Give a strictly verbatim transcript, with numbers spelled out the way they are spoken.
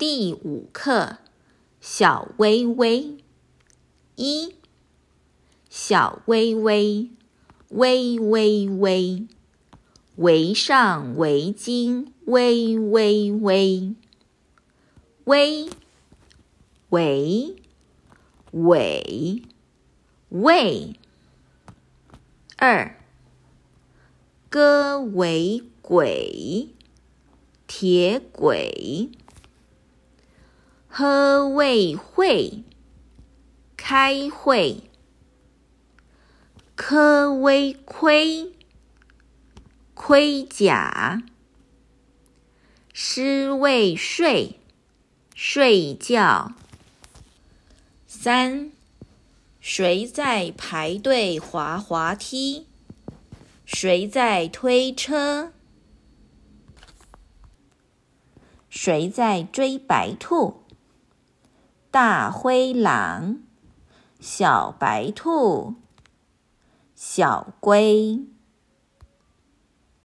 第五课，小薇薇。一，小薇薇，微微微，围上围巾微微微，微围尾喂。二，歌为轨，铁轨，喝为会，开会，科为盔，盔甲，诗为睡，睡觉。三，谁在排队滑滑梯？谁在推车？谁在追白兔？大灰狼，小白兔，小龟。